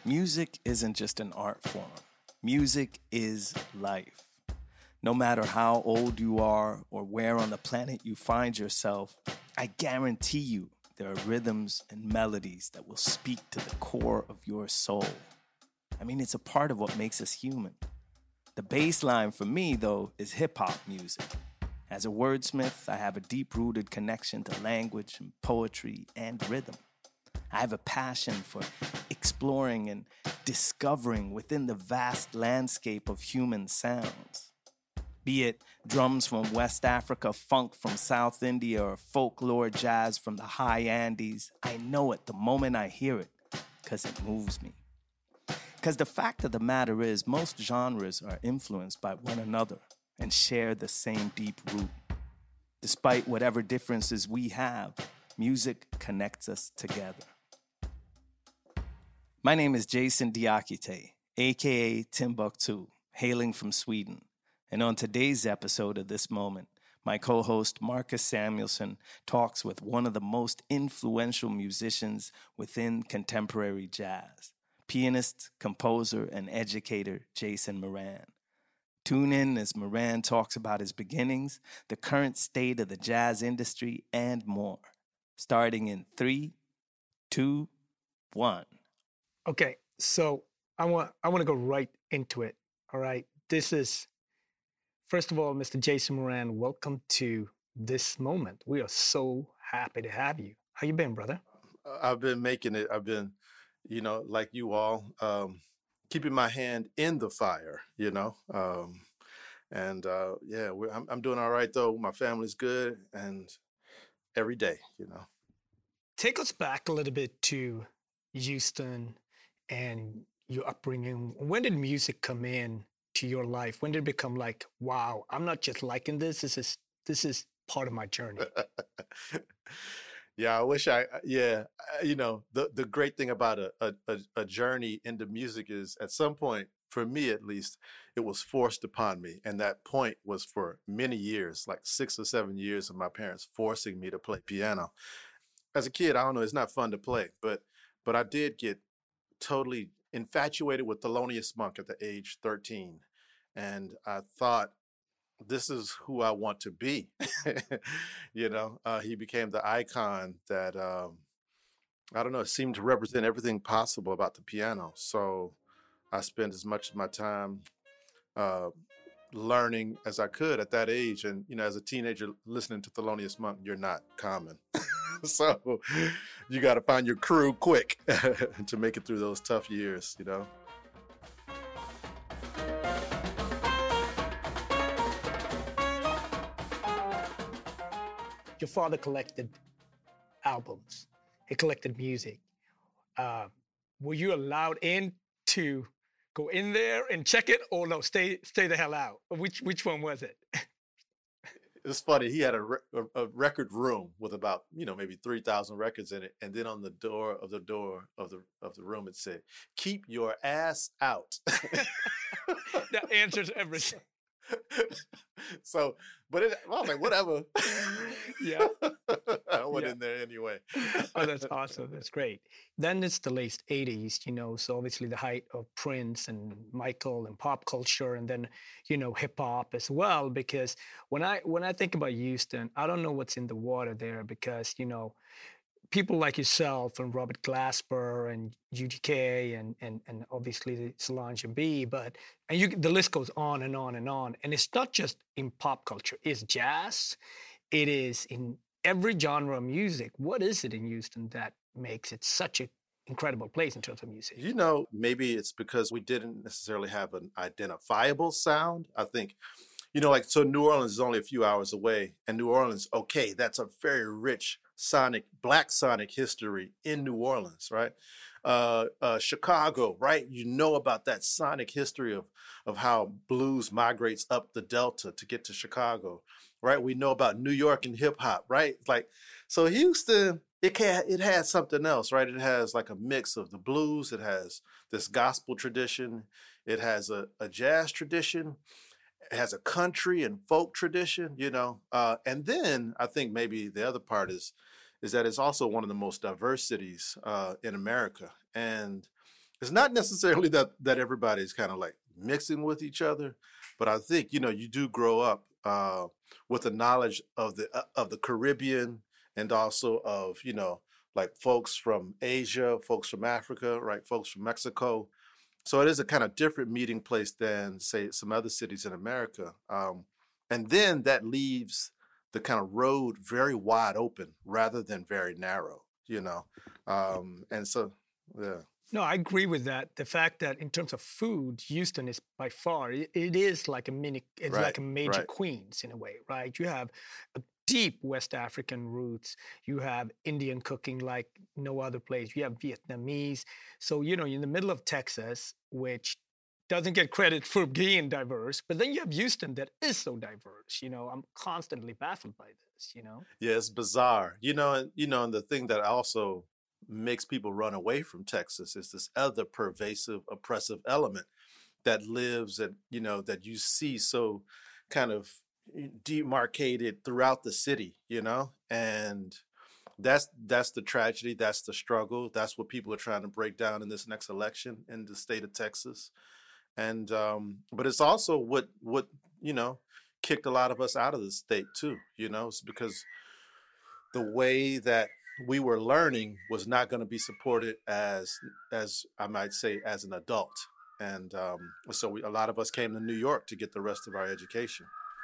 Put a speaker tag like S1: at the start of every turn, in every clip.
S1: Music isn't just an art form. Music is life. No matter how old you are or where on the planet you find yourself, I guarantee you there are rhythms and melodies that will speak to the core of your soul. I mean, it's a part of what makes us human. The bass line for me, though, is hip-hop music. As a wordsmith, I have a deep-rooted connection to language and poetry and rhythm. I have a passion for exploring and discovering within the vast landscape of human sounds. Be it drums from West Africa, funk from South India, or folklore jazz from the high Andes, I know it the moment I hear it, because it moves me. Because the fact of the matter is, most genres are influenced by one another and share the same deep root. Despite whatever differences we have, music connects us together. My name is Jason Diakite, aka Timbuktu, hailing from Sweden. And on today's episode of This Moment, my co-host Marcus Samuelsson talks with one of the most influential musicians within contemporary jazz, pianist, composer, and educator Jason Moran. Tune in as Moran talks about his beginnings, the current state of the jazz industry, and more. Starting in 3, 2, 1.
S2: Okay, so I want to go right into it. All right, this is, first of all, Mr. Jason Moran. Welcome to This Moment. We are so happy to have you. How you been, brother?
S3: I've been making it. I've been, like you all, keeping my hand in the fire. I'm doing all right though. My family's good, and every day.
S2: Take us back a little bit to Houston and your upbringing. When did music come in to your life? When did it become like, wow, I'm not just liking this. This is part of my journey.
S3: Yeah, I wish the great thing about a journey into music is at some point, for me at least, it was forced upon me. And that point was for many years, like 6 or 7 years of my parents forcing me to play piano. As a kid, I don't know, it's not fun to play, but I did get totally infatuated with Thelonious Monk at the age 13. And I thought, this is who I want to be. He became the icon that, I don't know, it seemed to represent everything possible about the piano. So I spent as much of my time learning as I could at that age. And, as a teenager listening to Thelonious Monk, you're not common. So you got to find your crew quick to make it through those tough years,
S2: Your father collected albums. He collected music. Were you allowed in to go in there and check it, or no, stay the hell out? Which one was it?
S3: It's funny. He had a record room with about maybe 3,000 records in it, and then on the door of the room it said, "Keep your ass out."
S2: That answers everything.
S3: So, but I was like, whatever.
S2: Yeah.
S3: I went in there anyway.
S2: Oh, that's awesome. That's great. Then it's the late 80s, so obviously the height of Prince and Michael and pop culture, and then, hip hop as well. Because when I think about Houston, I don't know what's in the water there because, people like yourself and Robert Glasper and UGK and obviously Solange and B, the list goes on and on and on. And it's not just in pop culture. It's jazz. It is in every genre of music. What is it in Houston that makes it such an incredible place in terms of music?
S3: Maybe it's because we didn't necessarily have an identifiable sound. I think, so New Orleans is only a few hours away, and New Orleans, okay, that's a very rich Black sonic history in New Orleans, right? Chicago, right? About that sonic history of how blues migrates up the Delta to get to Chicago, right? We know about New York and hip hop, right? So Houston, it has something else, right? It has like a mix of the blues. It has this gospel tradition. It has a jazz tradition. It has a country and folk tradition, and then I think maybe the other part is that it's also one of the most diverse cities in America. And it's not necessarily that everybody's kind of like mixing with each other, but I think, you know, you do grow up with the knowledge of the Caribbean, and also of, you know, like folks from Asia, folks from Africa, right, folks from Mexico. So it is a kind of different meeting place than, say, some other cities in America. And then that leaves the kind of road very wide open rather than very narrow, you know. And so, yeah.
S2: No, I agree with that. The fact that in terms of food, Houston is by far, it is like a mini, it's
S3: Right,
S2: like a major
S3: right.
S2: Queens in a way, right? You have a deep West African roots. You have Indian cooking like no other place. You have Vietnamese. So, you know, you're in the middle of Texas, which doesn't get credit for being diverse, but then you have Houston that is so diverse. You know, I'm constantly baffled by this, you know?
S3: Yeah, it's bizarre. And the thing that also makes people run away from Texas is this other pervasive, oppressive element that lives, and, you know, that you see so kind of demarcated throughout the city, you know? And that's the tragedy, that's the struggle, that's what people are trying to break down in this next election in the state of Texas. And but it's also what you know, kicked a lot of us out of the state too. You know, it's because the way that we were learning was not going to be supported as I might say, as an adult. And so a lot of us came to New York to get the rest of our education.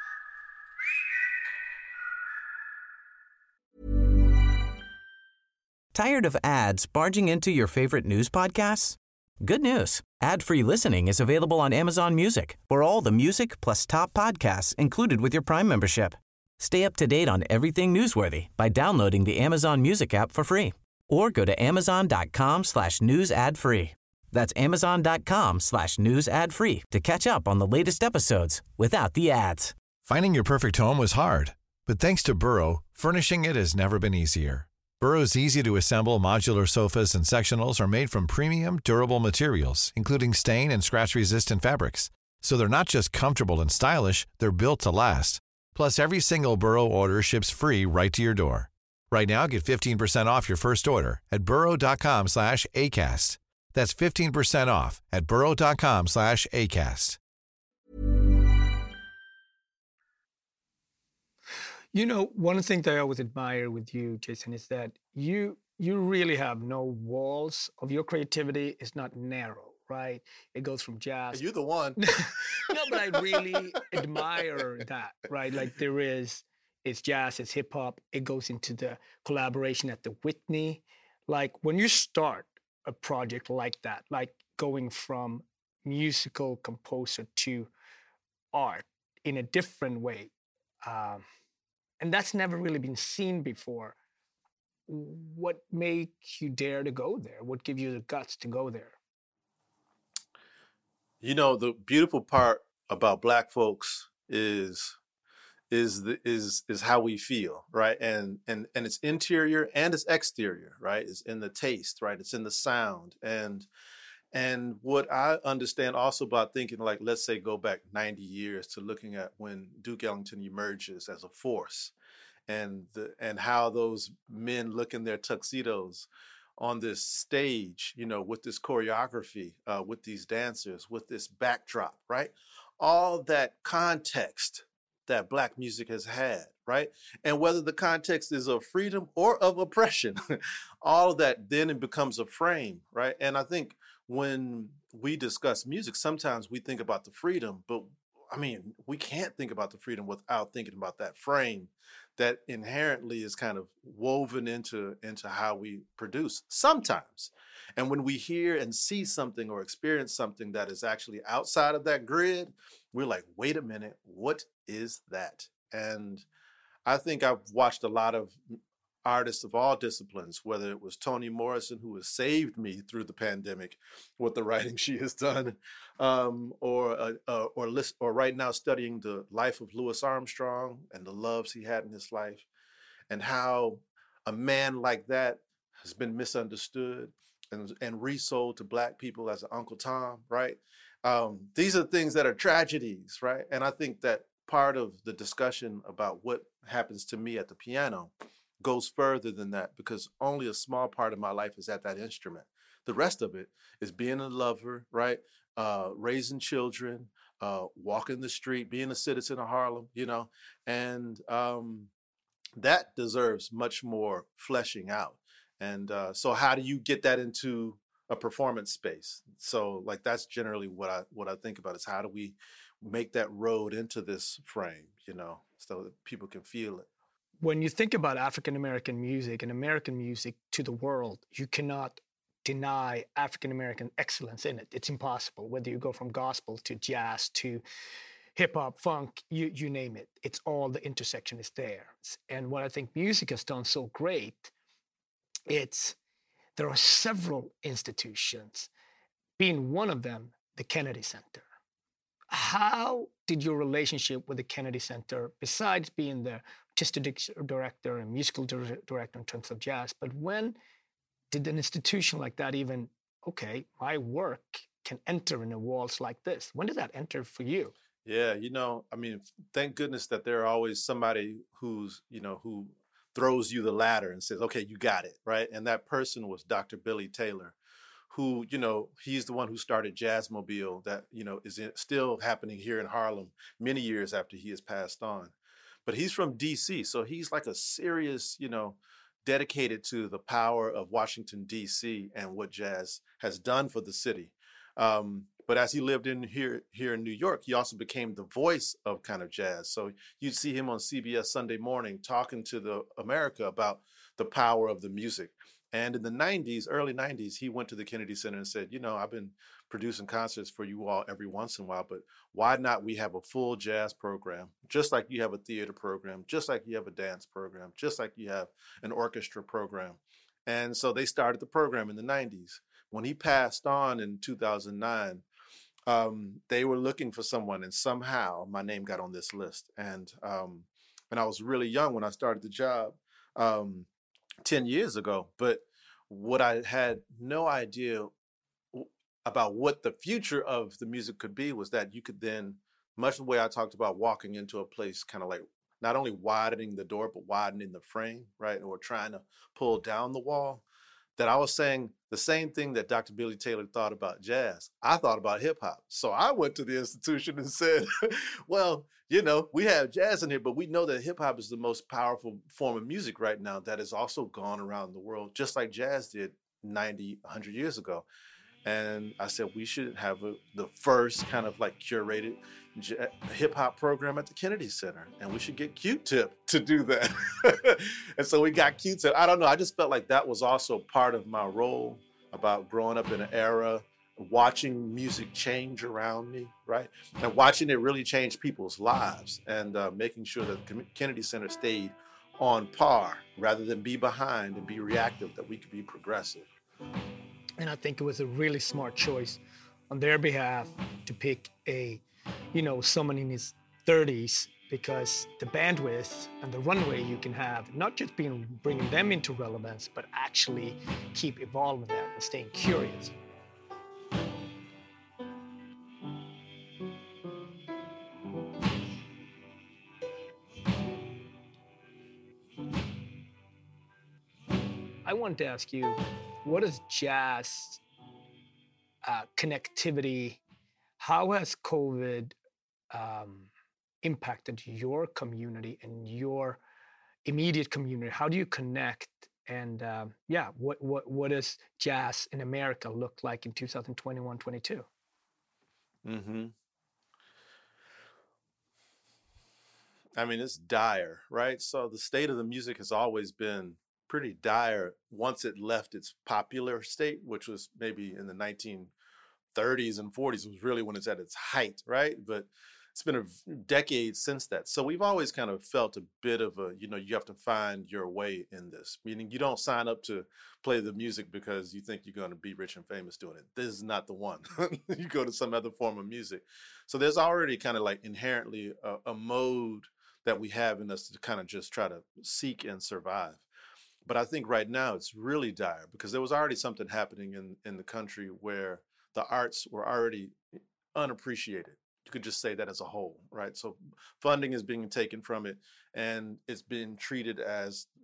S4: Tired of ads barging into your favorite news podcasts? Good news. Ad-free listening is available on Amazon Music for all the music plus top podcasts included with your Prime membership. Stay up to date on everything newsworthy by downloading the Amazon Music app for free, or go to amazon.com/news ad free. That's amazon.com/news ad free to catch up on the latest episodes without the ads.
S5: Finding your perfect home was hard, but thanks to Burrow, furnishing it has never been easier. Burrow's easy-to-assemble modular sofas and sectionals are made from premium, durable materials, including stain and scratch-resistant fabrics. So they're not just comfortable and stylish, they're built to last. Plus, every single Burrow order ships free right to your door. Right now, get 15% off your first order at burrow.com/ACAST. That's 15% off at burrow.com/ACAST.
S2: You know, one thing that I always admire with you, Jason, is that you really have no walls of your creativity. Is not narrow, right? It goes from jazz.
S3: You're the one.
S2: No, but I really admire that, right? Like it's jazz, it's hip hop. It goes into the collaboration at the Whitney. Like when you start a project like that, like going from musical composer to art in a different way. And that's never really been seen before. What makes you dare to go there? What gives you the guts to go there?
S3: You know, the beautiful part about Black folks is how we feel, right? And it's interior and it's exterior, right? It's in the taste, right? It's in the sound. And what I understand also about thinking, like, let's say go back 90 years to looking at when Duke Ellington emerges as a force, and how those men look in their tuxedos on this stage, you know, with this choreography, with these dancers, with this backdrop, right? All that context that Black music has had, right? And whether the context is of freedom or of oppression, all of that then it becomes a frame, right? And I think when we discuss music, sometimes we think about the freedom, but I mean, we can't think about the freedom without thinking about that frame that inherently is kind of woven into how we produce sometimes. And when we hear and see something or experience something that is actually outside of that grid, we're like, wait a minute, what is that? And I think I've watched a lot of artists of all disciplines, whether it was Toni Morrison, who has saved me through the pandemic with the writing she has done, or right now studying the life of Louis Armstrong and the loves he had in his life, and how a man like that has been misunderstood and resold to Black people as an Uncle Tom, right? These are things that are tragedies, right? And I think that part of the discussion about what happens to me at the piano goes further than that because only a small part of my life is at that instrument. The rest of it is being a lover, right? Raising children, walking the street, being a citizen of Harlem, and that deserves much more fleshing out. And so how do you get that into a performance space? So like that's generally what I think about is how do we make that road into this frame, so that people can feel it.
S2: When you think about African American music and American music to the world, you cannot deny African American excellence in it. It's impossible. Whether you go from gospel to jazz to hip hop, funk, you name it. It's all the intersection is there. And what I think music has done so great, there are several institutions, being one of them, the Kennedy Center. How did your relationship with the Kennedy Center, besides being the artistic director and musical director in terms of jazz, but when did an institution like that even, okay, my work can enter in the walls like this? When did that enter for you?
S3: Yeah, thank goodness that there are always somebody who throws you the ladder and says, okay, you got it, right? And that person was Dr. Billy Taylor, who, he's the one who started Jazzmobile that, is still happening here in Harlem many years after he has passed on. But he's from DC, so he's like a serious, dedicated to the power of Washington, DC and what jazz has done for the city. But as he lived in here in New York, he also became the voice of kind of jazz. So you'd see him on CBS Sunday morning talking to the America about the power of the music. And in the 90s, early 90s, he went to the Kennedy Center and said, I've been producing concerts for you all every once in a while, but why not we have a full jazz program, just like you have a theater program, just like you have a dance program, just like you have an orchestra program. And so they started the program in the 90s. When he passed on in 2009, they were looking for someone, and somehow my name got on this list. And I was really young when I started the job 10 years ago. But what I had no idea about what the future of the music could be was that you could then, much the way I talked about walking into a place, kind of like not only widening the door, but widening the frame, right? Or trying to pull down the wall. That I was saying the same thing that Dr. Billy Taylor thought about jazz. I thought about hip hop. So I went to the institution and said, well, we have jazz in here, but we know that hip hop is the most powerful form of music right now that has also gone around the world, just like jazz did 90, 100 years ago. And I said, we should have the first kind of like curated hip hop program at the Kennedy Center. And we should get Q-Tip to do that. And so we got Q-Tip. I don't know. I just felt like that was also part of my role about growing up in an era, watching music change around me, right? And watching it really change people's lives and making sure that the Kennedy Center stayed on par rather than be behind and be reactive, that we could be progressive.
S2: And I think it was a really smart choice on their behalf to pick someone in his 30s, because the bandwidth and the runway you can have, not just bringing them into relevance, but actually keep evolving them and staying curious. I wanted to ask you, what is jazz connectivity? How has COVID impacted your community and your immediate community? How do you connect? And what does jazz in America look like in 2021, 22?
S3: Mm-hmm. It's dire, right? So the state of the music has always been pretty dire once it left its popular state, which was maybe in the 1930s and 40s, was really when it's at its height, right? But it's been a decade since that. So we've always kind of felt a bit of you have to find your way in this, meaning you don't sign up to play the music because you think you're going to be rich and famous doing it. This is not the one. You go to some other form of music. So there's already kind of like inherently a mode that we have in us to kind of just try to seek and survive. But I think right now it's really dire because there was already something happening in the country where the arts were already unappreciated. You could just say that as a whole, right? So funding is being taken from it, and it's being treated as,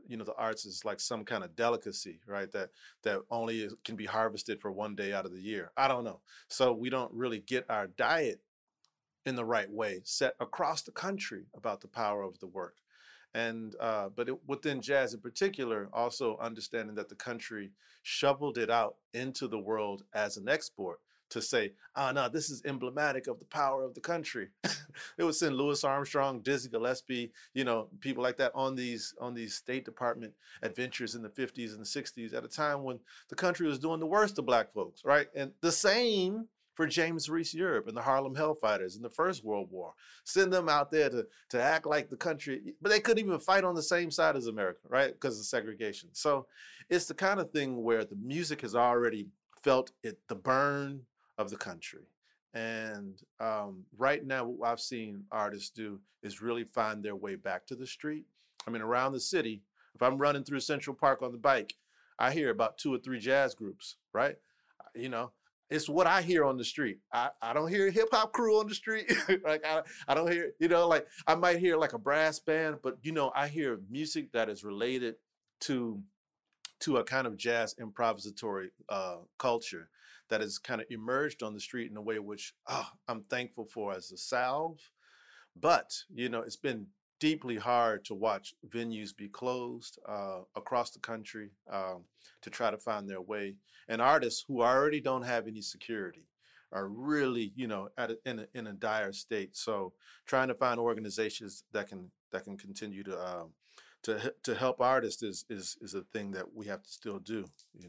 S3: the arts is like some kind of delicacy, right? That only can be harvested for one day out of the year. I don't know. So we don't really get our diet in the right way set across the country about the power of the work. And within jazz in particular, also understanding that the country shoveled it out into the world as an export to say, no, this is emblematic of the power of the country. It would send Louis Armstrong, Dizzy Gillespie, people like that on these State Department adventures in the 50s and the 60s at a time when the country was doing the worst to Black folks, right? And the same for James Reese Europe and the Harlem Hellfighters in the First World War. Send them out there to act like the country, but they couldn't even fight on the same side as America, right? Because of segregation. So it's the kind of thing where the music has already felt the burn of the country. And right now, what I've seen artists do is really find their way back to the street. I mean, around the city, if I'm running through Central Park on the bike, I hear about 2 or 3 jazz groups, right? It's what I hear on the street. I don't hear a hip hop crew on the street. Like I don't hear, like I might hear like a brass band, but I hear music that is related to a kind of jazz improvisatory culture that has kind of emerged on the street in a way which I'm thankful for as a salve. But, it's been deeply hard to watch venues be closed across the country to try to find their way. And artists who already don't have any security are really, in a dire state. So trying to find organizations that can continue to help artists is a thing that we have to still do,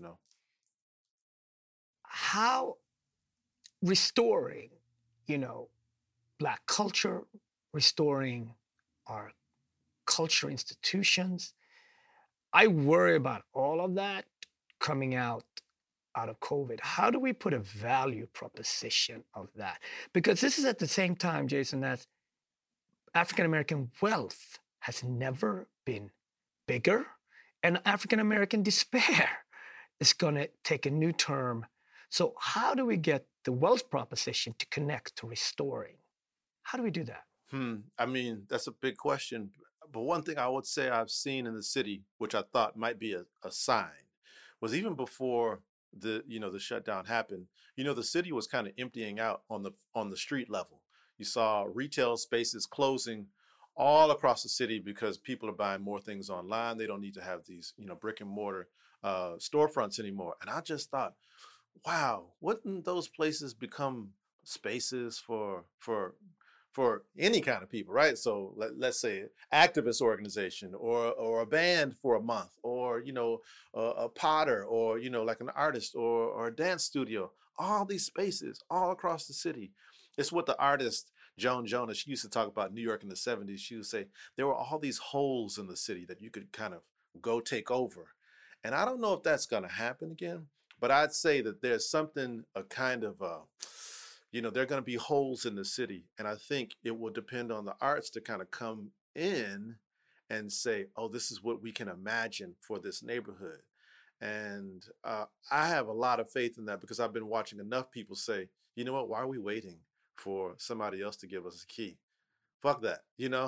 S2: How restoring, Black culture, restoring our culture institutions. I worry about all of that coming out of COVID. How do we put a value proposition of that? Because this is at the same time, Jason, that African-American wealth has never been bigger, and African-American despair is going to take a new term. So how do we get the wealth proposition to connect to restoring? How do we do that?
S3: I mean, that's a big question. But one thing I would say I've seen in the city, which I thought might be a sign, was even before the shutdown happened, the city was kind of emptying out on the street level. You saw retail spaces closing all across the city because people are buying more things online. They don't need to have these, brick and mortar storefronts anymore. And I just thought, wow, wouldn't those places become spaces for any kind of people, right? So let's say activist organization or a band for a month, or a potter, or like an artist or a dance studio. All these spaces all across the city. It's what the artist Joan Jonas, she used to talk about New York in the 70s. She would say there were all these holes in the city that you could kind of go take over. And I don't know if that's going to happen again, but I'd say that there's something, a kind of there are going to be holes in the city. And I think it will depend on the arts to kind of come in and say, oh, this is what we can imagine for this neighborhood. And I have a lot of faith in that, because I've been watching enough people say, you know what, why are we waiting for somebody else to give us a key? Fuck that,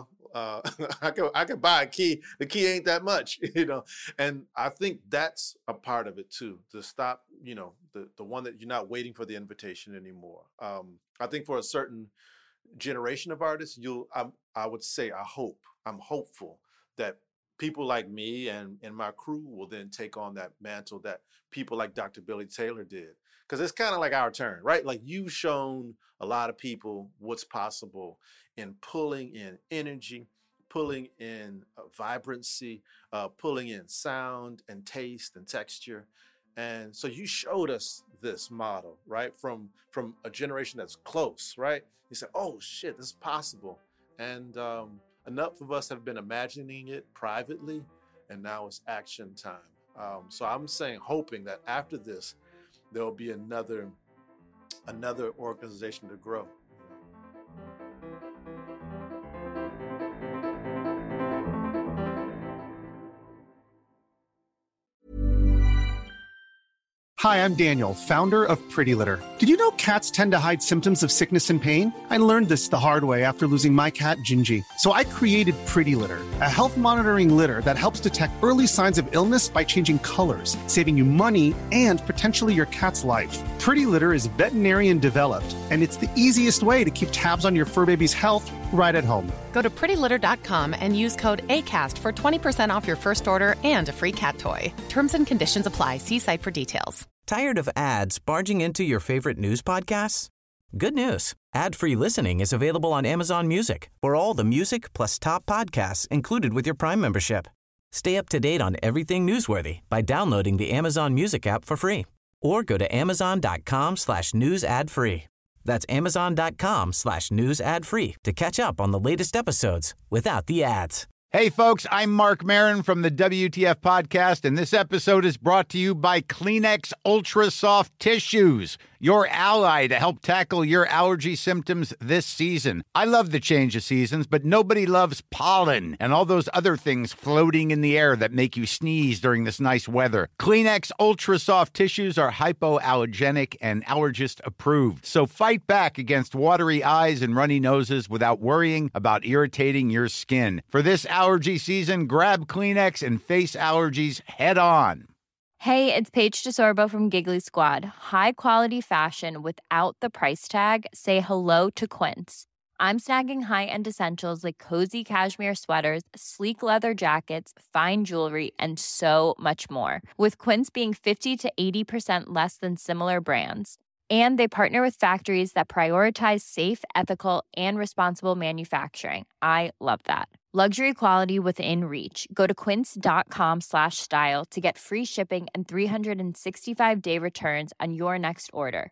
S3: I could buy a key. The key ain't that much, And I think that's a part of it too, to stop, the one that you're not waiting for the invitation anymore. I think for a certain generation of artists, I would say, I'm hopeful that people like me and my crew will then take on that mantle that people like Dr. Billy Taylor did. Because it's kind of like our turn, right? Like, you've shown a lot of people what's possible in pulling in energy, pulling in vibrancy, pulling in sound and taste and texture. And so you showed us this model, right? From a generation that's close, right? You said, oh shit, this is possible. And enough of us have been imagining it privately, and now it's action time. So I'm hoping that after this, there'll be another organization to grow.
S6: Hi, I'm Daniel, founder of Pretty Litter. Did you know cats tend to hide symptoms of sickness and pain? I learned this the hard way after losing my cat, Gingy. So I created Pretty Litter, a health monitoring litter that helps detect early signs of illness by changing colors, saving you money and potentially your cat's life. Pretty Litter is veterinarian developed, and it's the easiest way to keep tabs on your fur baby's health right at home.
S7: Go to prettylitter.com and use code ACAST for 20% off your first order and a free cat toy. Terms and conditions apply. See site for details.
S4: Tired of ads barging into your favorite news podcasts? Good news. Ad-free listening is available on Amazon Music for all the music plus top podcasts included with your Prime membership. Stay up to date on everything newsworthy by downloading the Amazon Music app for free or go to amazon.com/news ad free. That's amazon.com/news ad free to catch up on the latest episodes without the ads.
S8: Hey, folks, I'm Mark Maron from the WTF Podcast, and this episode is brought to you by Kleenex Ultra Soft Tissues, your ally to help tackle your allergy symptoms this season. I love the change of seasons, but nobody loves pollen and all those other things floating in the air that make you sneeze during this nice weather. Kleenex Ultra Soft Tissues are hypoallergenic and allergist approved, so fight back against watery eyes and runny noses without worrying about irritating your skin. For this allergy season, grab Kleenex and face allergies head on.
S9: Hey, it's Paige DeSorbo from Giggly Squad. High quality fashion without the price tag. Say hello to Quince. I'm snagging high-end essentials like cozy cashmere sweaters, sleek leather jackets, fine jewelry, and so much more. With Quince being 50 to 80% less than similar brands. And they partner with factories that prioritize safe, ethical, and responsible manufacturing. I love that. Luxury quality within reach. Go to quince.com/style to get free shipping and 365-day returns on your next order.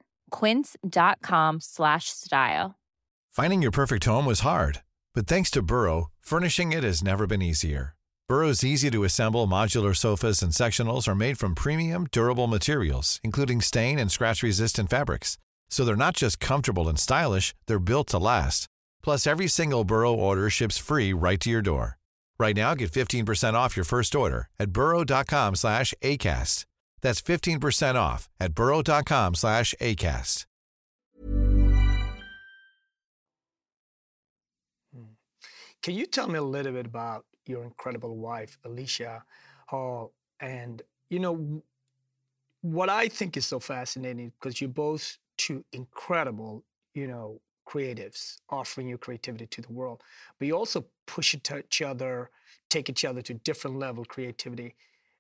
S9: Quince.com/style.
S5: Finding your perfect home was hard, but thanks to Burrow, furnishing it has never been easier. Burrow's easy-to-assemble modular sofas and sectionals are made from premium, durable materials, including stain and scratch-resistant fabrics. So they're not just comfortable and stylish, they're built to last. Plus, every single Burrow order ships free right to your door. Right now, get 15% off your first order at burrow.com/ACAST. That's 15% off at burrow.com/ACAST.
S2: Can you tell me a little bit about your incredible wife, Alicia Hall? And, what I think is so fascinating, because you're both two incredible, creatives offering your creativity to the world, but you also push it to each other, take each other to different level creativity.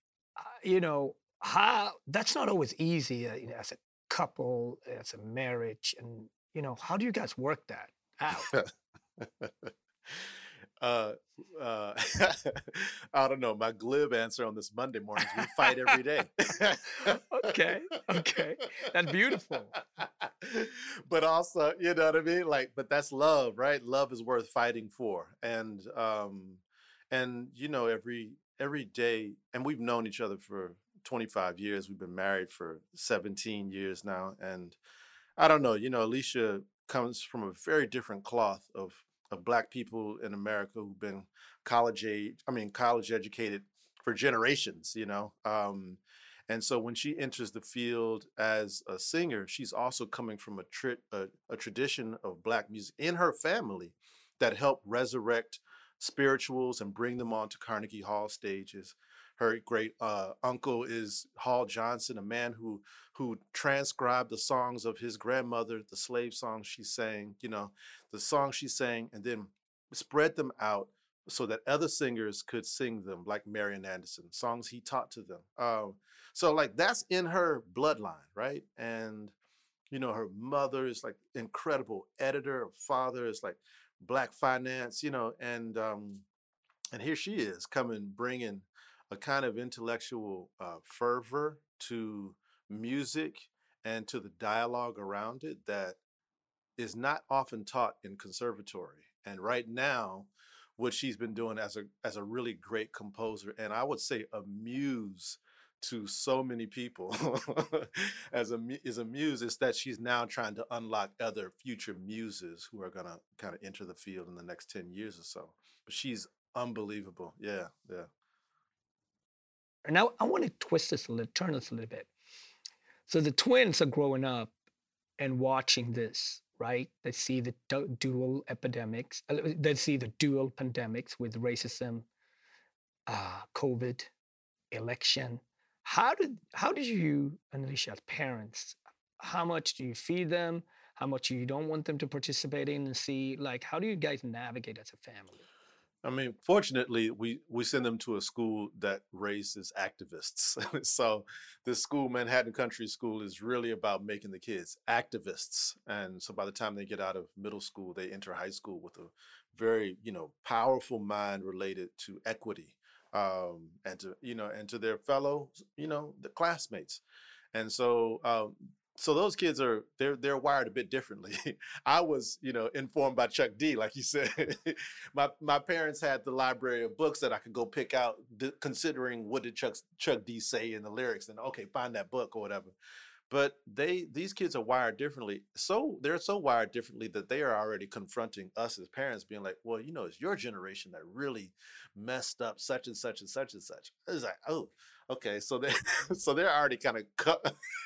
S2: How that's not always easy as a couple, as a marriage, and how do you guys work that out?
S3: I don't know. My glib answer on this Monday morning is we fight every day.
S2: Okay. That's beautiful.
S3: But also, you know what I mean? But that's love, right? Love is worth fighting for. And every day, and we've known each other for 25 years. We've been married for 17 years now. And I don't know, Alicia comes from a very different cloth of Black people in America who've been college educated for generations, and so when she enters the field as a singer, she's also coming from a tradition of Black music in her family that helped resurrect spirituals and bring them onto Carnegie Hall stages. Her great uncle is Hall Johnson, a man who transcribed the songs of his grandmother, the slave songs she sang, the songs she sang, and then spread them out so that other singers could sing them, like Marian Anderson, songs he taught to them. So that's in her bloodline, right? And, her mother is incredible editor, her father is Black finance, and here she is bringing a kind of intellectual fervor to music and to the dialogue around it that is not often taught in conservatory. And right now, what she's been doing as a really great composer, and I would say a muse to so many people is a muse, is that she's now trying to unlock other future muses who are going to kind of enter the field in the next 10 years or so. But she's unbelievable. Yeah.
S2: Now I want to turn this a little bit. So the twins are growing up and watching this, right? They see the dual epidemics. They see the dual pandemics with racism, COVID, election. How did you, Alicia, as parents, how much do you feed them? How much you don't want them to participate in and see? Like, how do you guys navigate as a family?
S3: I mean, fortunately, we send them to a school that raises activists. So this school, Manhattan Country School, is really about making the kids activists. And so by the time they get out of middle school, they enter high school with a very, powerful mind related to equity, and to their fellow, the classmates. And so those kids they're wired a bit differently. I was, informed by Chuck D, like you said. my parents had the library of books that I could go pick out, considering what did Chuck D say in the lyrics, and okay, find that book or whatever. But these kids are wired differently. So they're so wired differently that they are already confronting us as parents, being like, well, it's your generation that really messed up such and such and such and such. It's like, oh, okay, so they're already kind of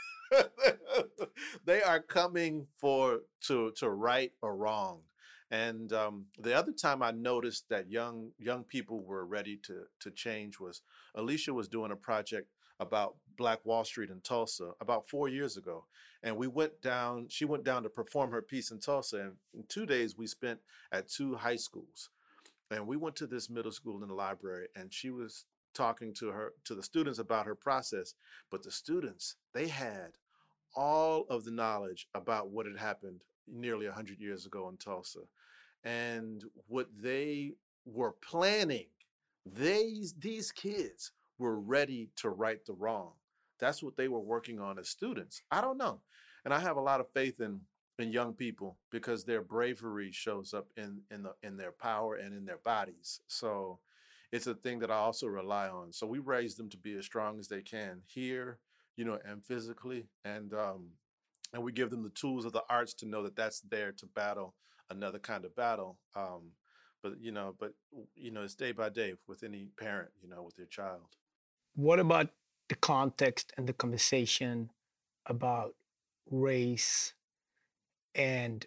S3: they are coming to right or wrong. And the other time I noticed that young people were ready to change was Alicia was doing a project about Black Wall Street in Tulsa about 4 years ago. And she went down to perform her piece in Tulsa. And in 2 days we spent at 2 high schools. And we went to this middle school in the library, and she was talking to the students about her process. But the students, they had all of the knowledge about what had happened nearly 100 years ago in Tulsa, and what they were planning. These kids were ready to right the wrong. That's what they were working on as students. I don't know. And I have a lot of faith in young people, because their bravery shows up in their power and in their bodies. So it's a thing that I also rely on. So we raise them to be as strong as they can here, and physically, and we give them the tools of the arts to know that that's there to battle another kind of battle. But it's day by day with any parent, with their child.
S2: What about the context and the conversation about race and,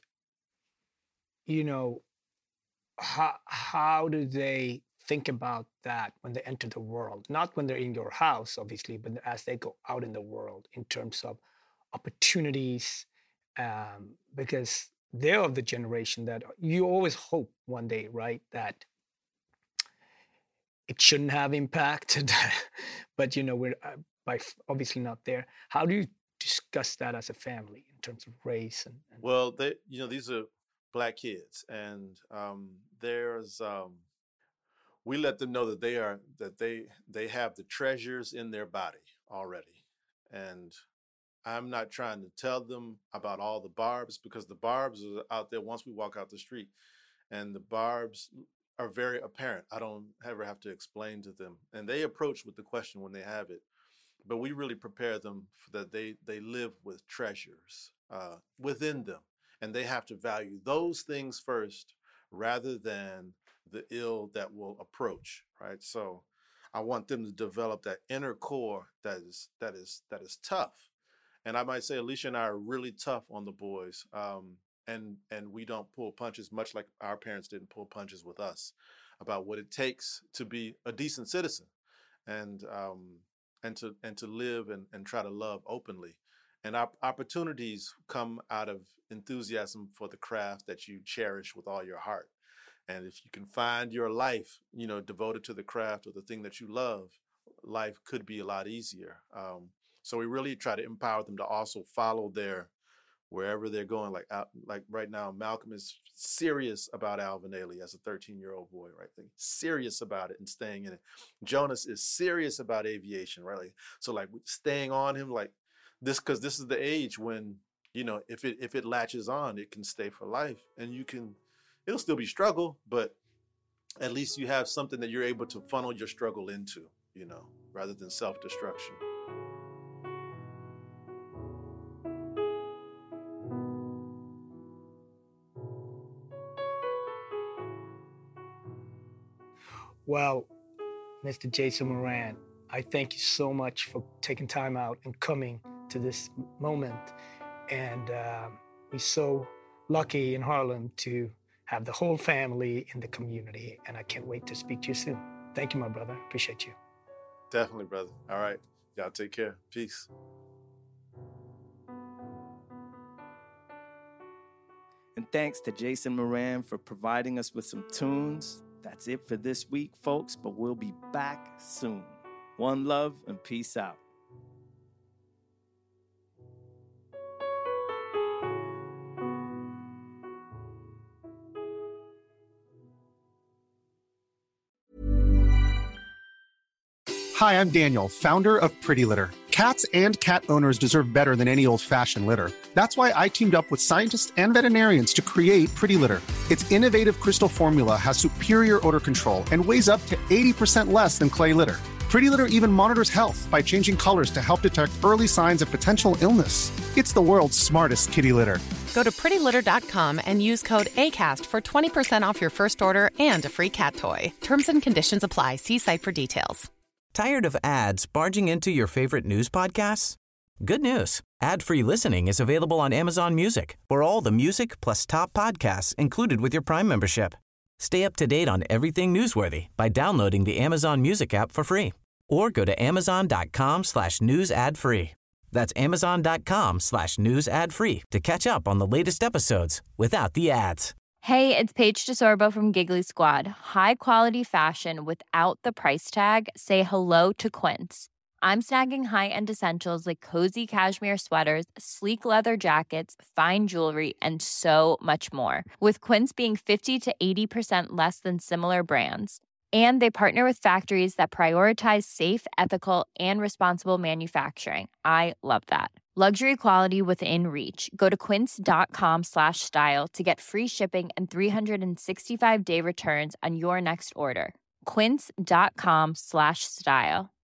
S2: how do they think about that when they enter the world? Not when they're in your house, obviously, but as they go out in the world in terms of opportunities, because they're of the generation that you always hope one day, right, that it shouldn't have impacted, but we're obviously not there. How do you discuss that as a family in terms of race and
S3: well, these are Black kids, and we let them know that they have the treasures in their body already. And I'm not trying to tell them about all the barbs, because the barbs are out there once we walk out the street, and the barbs are very apparent. I don't ever have to explain to them, and they approach with the question when they have it. But we really prepare them that they live with treasures within them, and they have to value those things first rather than the ill that will approach, right? So I want them to develop that inner core that is tough. And I might say Alicia and I are really tough on the boys, and we don't pull punches, much like our parents didn't pull punches with us about what it takes to be a decent citizen, and to live and try to love openly. And opportunities come out of enthusiasm for the craft that you cherish with all your heart. And if you can find your life, devoted to the craft or the thing that you love, life could be a lot easier. So we really try to empower them to also follow wherever they're going. Like right now, Malcolm is serious about Alvin Ailey as a 13-year-old boy, right? Serious about it and staying in it. Jonas is serious about aviation, right? So staying on him this, because this is the age when, if it latches on, it can stay for life, and it'll still be struggle, but at least you have something that you're able to funnel your struggle into, rather than self-destruction.
S2: Well, Mr. Jason Moran, I thank you so much for taking time out and coming to this moment. And we're so lucky in Harlem to have the whole family in the community. And I can't wait to speak to you soon. Thank you, my brother. Appreciate you.
S3: Definitely, brother. All right. Y'all take care. Peace.
S1: And thanks to Jason Moran for providing us with some tunes. That's it for this week, folks, but we'll be back soon. One love and peace out.
S6: Hi, I'm Daniel, founder of Pretty Litter. Cats and cat owners deserve better than any old-fashioned litter. That's why I teamed up with scientists and veterinarians to create Pretty Litter. Its innovative crystal formula has superior odor control and weighs up to 80% less than clay litter. Pretty Litter even monitors health by changing colors to help detect early signs of potential illness. It's the world's smartest kitty litter.
S7: Go to prettylitter.com and use code ACAST for 20% off your first order and a free cat toy. Terms and conditions apply. See site for details.
S4: Tired of ads barging into your favorite news podcasts? Good news. Ad-free listening is available on Amazon Music for all the music plus top podcasts included with your Prime membership. Stay up to date on everything newsworthy by downloading the Amazon Music app for free or go to amazon.com/news ad free. That's amazon.com/news ad free to catch up on the latest episodes without the ads.
S9: Hey, it's Paige DeSorbo from Giggly Squad. High quality fashion without the price tag. Say hello to Quince. I'm snagging high-end essentials like cozy cashmere sweaters, sleek leather jackets, fine jewelry, and so much more. With Quince being 50 to 80% less than similar brands. And they partner with factories that prioritize safe, ethical, and responsible manufacturing. I love that. Luxury quality within reach. Go to quince.com/style to get free shipping and 365-day returns on your next order. Quince.com/style.